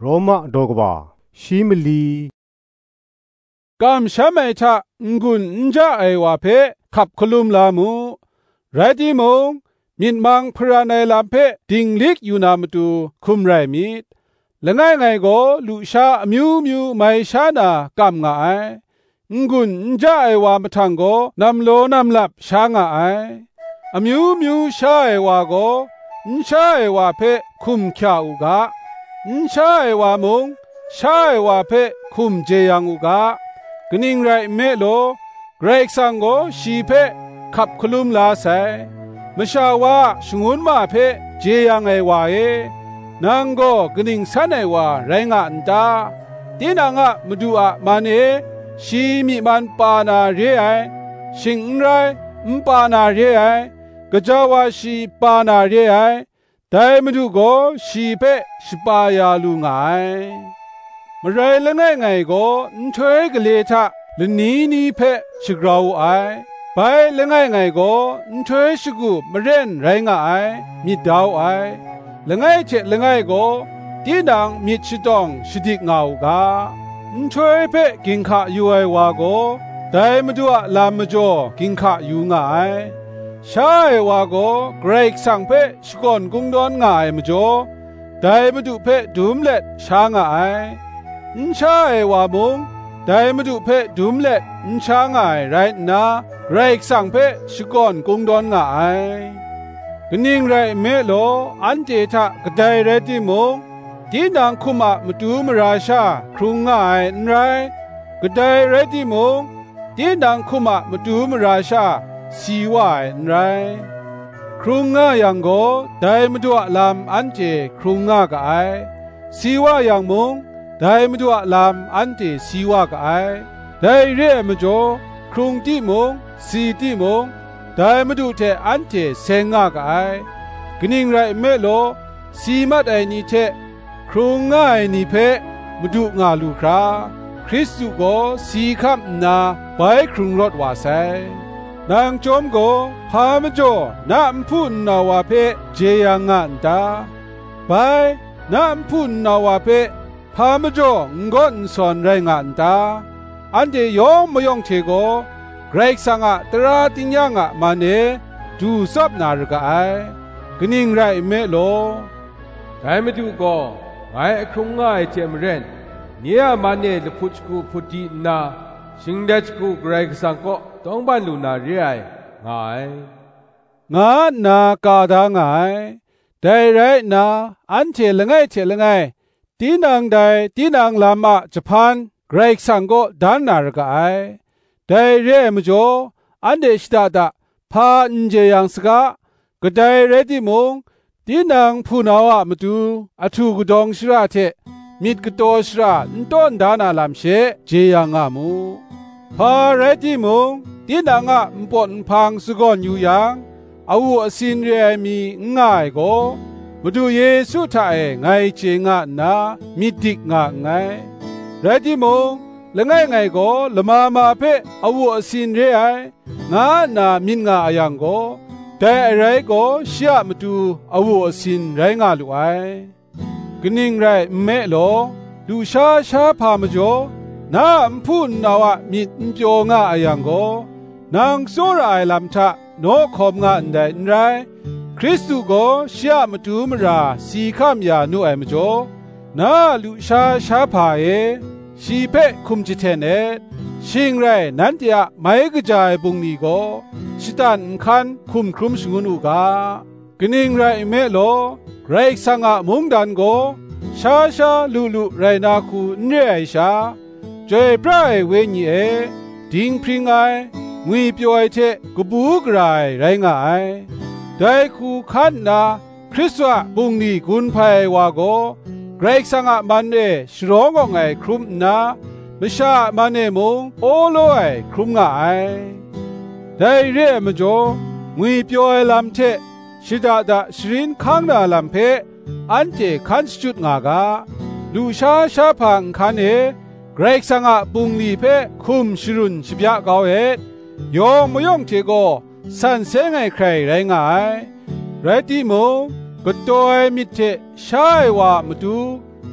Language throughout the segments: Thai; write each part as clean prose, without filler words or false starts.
โรมาดอกบาชีมลีกามชะไมทะงุนจะไอวาเพขับคลุมลามูไรติมงมินมังพระในลำเพดิงลิกอยู่นามตูคุมไรมิดและง่ายไงก็ลุชามิวมิวไม่ชานากำง่ายงุนจะไอวามทังก็นำโลนำลับช้างง่ายมิวมิวชาไอวาก็ชาไอวาเพคุมข่าอุกะชาไอวามงชาไอวาเพคุมเจยังอุกะกนิ่งไรเมโลเกรกสังโกชีเพขับคลุมลาไซมชาวาชงุนมาเพเจยังไอวาเอนังโกกนิ่งสันไอวาไรงะอันตาตีนังะมดูอะมันเอชีมิมันปานาเรไอชิงไรมปานาเรไอกะจาวาชีปานาเรไอแต่มดูโกชีเพสปายาลูงายมไรละง่ายไงก็ช่วยกะเลทะละนีเพชกราวไอไปละง่ายไงก็ช่วยชกุมเรนไรงายมีดาวไอละง่ายเจละง่ายก็ตีนังมีชิตองชิดิกงาวกาช่วยเพกินขะอยู่ไอวาก็แต่มาดูลามจ่อกินขะอยู่งายชาไอวาก็เกรกสังเพชกอนกุงดอนงายมาจ่อแต่มาดูเพดุมเล็ดช้างไอชาไอวามงแต่มาดูเพดุมเล็ดช้างไอไรนะไรสังเพชกอนกุงดอนงายกนิ่งไรเมโลอันเจทะกระไดไรติมงที่นางคุมะมาดูมราชาครุงง่ายไรกระไดไรติมงที่นางคุมะมาดูมราชาสีวายไรครุงง่ายังโกได้มาดูลำอันเจครุงง่ากะไอสีวายังมงได้มาดูลำอันเจสีวากะไอได้เรียมาจ่อครุงที่มงสีที่มงได้มาดูเทอันเจเซงง่ากะไอกนิ่งไรเมโลสีมัดไอนี่เทครุงง่ายนี่เพมาดูงาลูคราคริสตุก็สีคำนาไปครุงรถว่าไซนางจอมก็พามจ่อน้ำพุนนาวาเพเจยังงานตาไปน้ำพุนนาวาเพพามจ่องอนสอนไรงานตาอันเดยองมยองเชโกเกรกสังะตราติญญางะมาเนดูซอบนารกะไอกนิ่งไรเมโลแต่ไม่ดูก็ไอ้คงง่ายเจมเรนเนี่ยมันเนี่ยลพุชกูพุดีนาชิงเดชกูเกรกสังก็ต้องบันลูนาเรียง่ายงานากาดางายได้ไรนาอันเชลงไงเชลงไงตีนางได้ตีนางลามาญี่ปุ่นเกรกสังก็ดานนารกะไอได้เรียมจ่ออันเดชดาดาพาอินเจยังสกะก็ได้เรติมงตีนางพูนาวะมาดูอทูกดองชราเทมิดกโตชราต้นดานาลามเชเจยังอามูพาเรติมงตีนางะมปนพังสกอนอยู่ยังอาวุอสินเรมีง่ายก็มาดูเยซูไทยไงเจงะนามิดิกงะไงเรติมงละง่ายไงก็ละมาเพอาวุอสินเรไองานามินงะอายังก็แต่อะไรก็เชื่อมาดูอาวุอสินไรงาลุไอกนิ่งไรเมโลดูชาพามจ่อน้ำพูนนาวะมิดเปียวงะอายังก็นางโซรายลำทะโนคอมงะอันใดไรคริสตุก็เชื่อมาดูมราสีข้ามยานุไอมจ่อน้าลุชาพาเอชีเพคุมจิเทเนชิงไรนันเตียไม่กระจายบุงนี้ก็ชิตันคันคุมครุมชงุนูกากนิ่งไรเมโลไรสังะมุงดันก็ชาลุไรนาคูเนไอชาจอยพระเวญีเอดิงพริงไองุยเปียวไอเทกบูกไรไรงายได้คูขันนาคริสต์วะบุงนี้กุนไพวาโกเกรกสังะมันเอชร้องไงครุมนามชามันเอมงโอโลไอครุมงะไอได้เรียมจ่องุยเปียวไอลำเทชิดาดาชรินคังนาลำเพอันเจคันสุดงากาลูชาพังคันเอเกรกสังะบุงลีเพคุมชรุนชิบยะกาวเอยองมยองเจโกสันเซงไอใครไรงายไรติโมก็ตัวมิเทชายวามาดู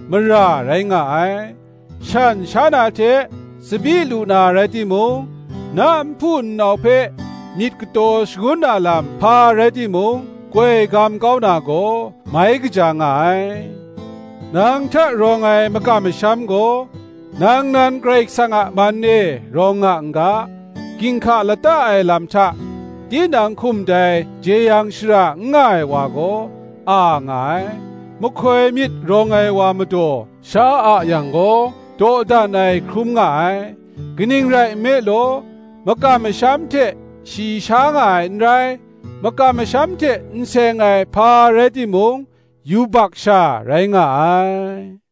มราไรง่ายฉันชานาเทสบีลูนาไรติมงน้ำพูนเอาเพมิดกโตสกุนาลามพาไรติมงกวยกำก้าวนาโกไม่กจางไงนางทะรองไงมกามช้ำโกนางนั้นเกรกสังะมันเนรองะงะกินข้าละตาไอลำชะที่นางคุมใจเจียงชระง่ายวาโกง่ายมควยมิดรองไงวามโตชาอย่างโกโตดานไอครุมง่ายกนิ่งไรเมโลมกามช้ำเทชีช้างไงไรมกามช้ำเทนเซงไงพาเรติมงยูบักชาไรง่าย